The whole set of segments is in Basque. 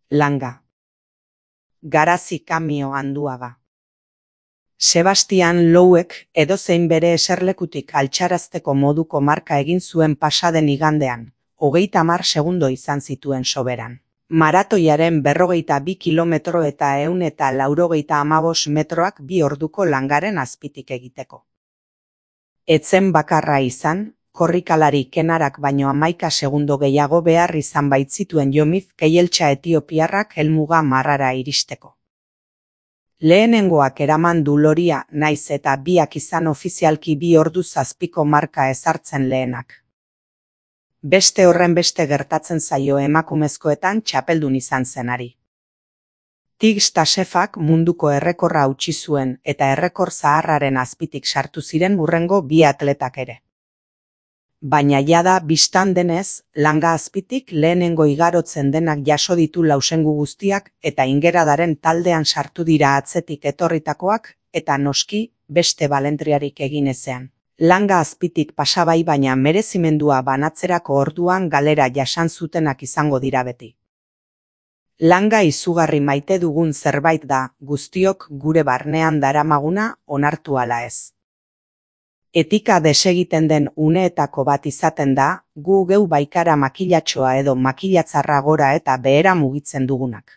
Langa. Garazi Kamio Anduaga. Sebastian Louek edozein bere eserlekutik altxarazteko moduko marka egin zuen pasaden igandean, 30 segundo izan zituen soberan. Maratoiaren 42 kilometro eta 185 metroak 2 orduko langaren azpitik egiteko. Etzen bakarra izan, korrikalari kenarak baino 11 segundo gehiago behar izan baitzituen Jomif Keieltxa etiopiarrak helmuga marrara iristeko. Lehenengoak eraman du loria naiz eta biak izan ofizialki 2 ordu zazpiko marka ezartzen lehenak. Beste horrenbeste gertatzen zaio emakumezkoetan txapeldun izan zenari. Tigst Tasefak munduko errekorra hautsi zuen eta errekor zaharraren azpitik sartu ziren hurrengo 2 atletak ere. Baina jada bistan denez, langa azpitik lehenengo igarotzen denak jaso ditu lausengu guztiak eta ingeradaren taldean sartu dira atzetik etorritakoak eta noski beste balentriarik egin ezean. Langa azpitik pasabai baina merezimendua banatzerako orduan galera jasan zutenak izango dira beti. Langa izugarri maite dugun zerbait da, guztiok gure barnean daramaguna onartu ala ez. Etika desegiten den uneetako bat izaten da, gu geu baikara makilatxoa edo makilatzarra gora eta behera mugitzen dugunak.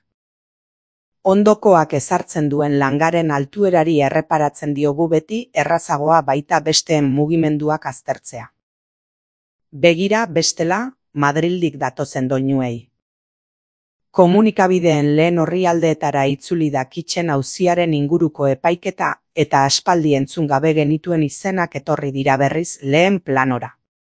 Ondokoak ezartzen duen langaren altuerari erreparatzen diogu beti errazagoa baita besteen mugimenduak aztertzea. Begira bestela, Madrildik datozen doinuei. Komunikabideen lehen orrialdeetara itzuli da Kitchen auziaren inguruko epaiketa eta aspaldi entzun gabe genituen izenak etorri dira berriz lehen planora.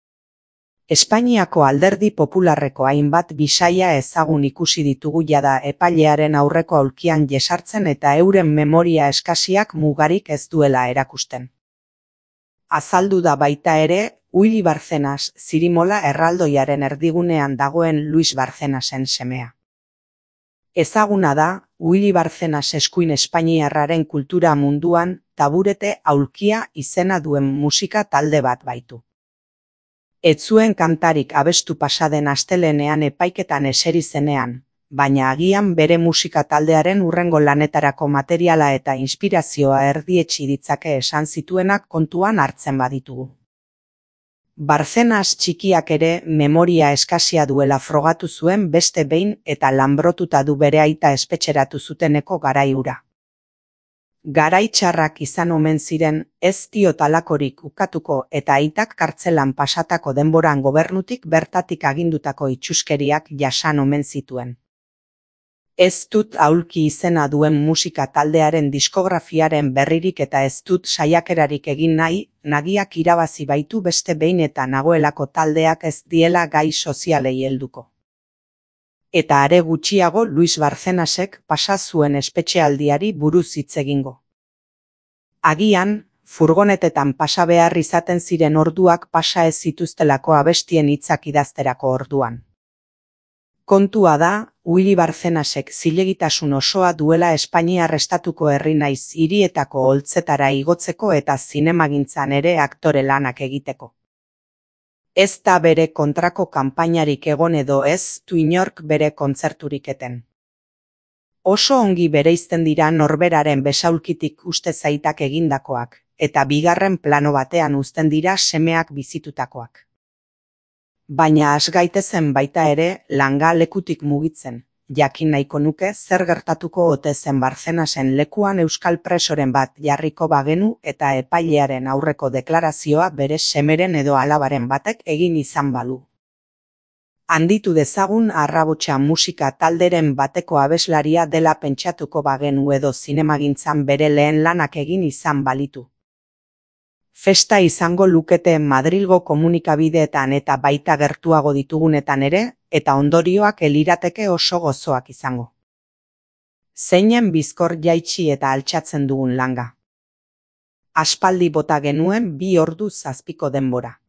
Espainiako Alderdi Popularreko hainbat bisaia ezagun ikusi ditugu jada epailearen aurreko aulkian jesartzen eta euren memoria eskasiak mugarik ez duela erakusten. Azaldu da baita ere, Willy Barcenas Zirimola erraldoiaren erdigunean dagoen Luis Barcenasen semea. Ezaguna da, Willy Barcenas eskuin espainiarraren kultura munduan Taburete aulkia izena duen musika talde bat baitu. Ez zuen kantarik abestu pasaden astelehenean epaiketan eseri zenean, baina agian bere musika taldearen hurrengo lanetarako materiala eta inspirazioa erdietsi ditzake esan zituenak kontuan hartzen baditugu. Barcenas txikiak ere memoria eskasia duela frogatu zuen beste behin eta lanbrotuta du bere aita espetxeratu zuteneko garai hura. Garai txarrak izan omen ziren, ez diot halakorik ukatuko eta aitak kartzelan pasatako denboran gobernutik bertatik agindutako itxuskeriak jasan omen zituen. Ez dut aulki izena duen musika taldearen diskografiaren berririk eta ez dut saiakerarik egin nahi, nagiak irabazi baitu beste behin eta nagoelako taldeak ez diela gai sozialei helduko. Eta are gutxiago Luis Barcenasek pasa zuen espetxealdiari buruz hitz egingo. Agian, furgonetetan pasa behar izaten ziren orduak pasa ez zituztelako abestien hitzak idazterako orduan. Kontua da, Willy Barcenasek zilegitasun osoa duela Espainiar estatuko herri naiz hirietako holtzetara igotzeko eta zinemagintzan ere aktore lanak egiteko. Ez da bere kontrako kanpainarik egon edo ez du inork bere kontzerturik eten. Oso ongi bereizten dira norberaren besaulkitik uste zaitak egindakoak, eta bigarren plano batean uzten dira semeak bizitutakoak. Baina has gaitezen baita ere langa lekutik mugitzen, jakin nahiko nuke zer gertatuko ote zen Barcenasen lekuan euskal presoren bat jarriko bagenu eta epailearen aurreko deklarazioa bere semeren edo alabaren batek egin izan balu. Handitu dezagun arrabotsa musika talderen bateko abeslaria dela pentsatuko bagenu edo zinemagintzan bere lehen lanak egin izan balitu. Festa izango lukete Madrilgo komunikabideetan eta baita gertuago ditugunetan ere, eta ondorioak elirateke oso gozoak izango. Zeinen bizkor jaitsi eta altxatzen dugun langa. Aspaldi bota genuen 2 ordu zazpiko denbora.